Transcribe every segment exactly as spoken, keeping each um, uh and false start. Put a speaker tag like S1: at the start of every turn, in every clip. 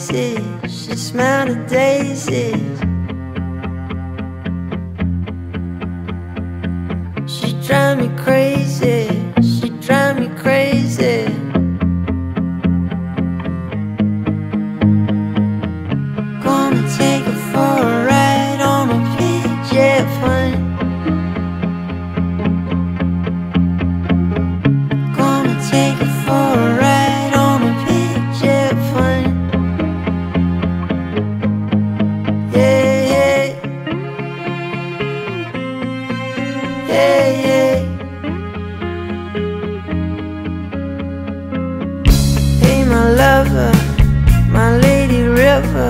S1: crazy. She smelled the daisies. She drive me crazy. She drive me crazy. Gonna take her for a ride on a P J plane. Gonna take her for a ride on a P J plane. Yeah, yeah. Yeah, yeah. Hey, my lover, my lady river.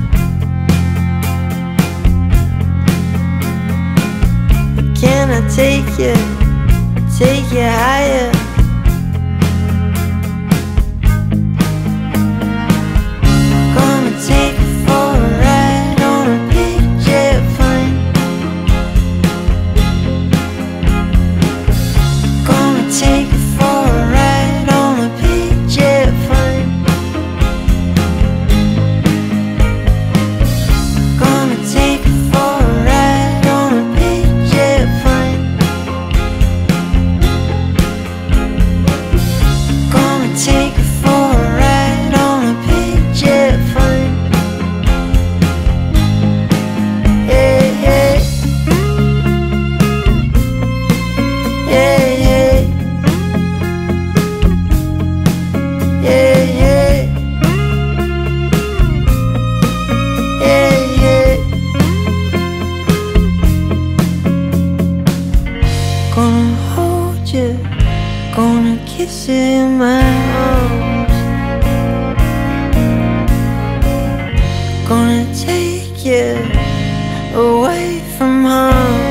S1: Can I take you, take you higher? Gonna take you for a ride on a P J plane. Gonna take you for a ride on a P J plane. Gonna take you for a ride on a P J plane. Gonna take you for a ride on a P J plane. Yeah, yeah. Yeah, yeah. Yeah, yeah. Yeah, yeah. Gonna hold you, gonna kiss you in my arms. Gonna take you away from home.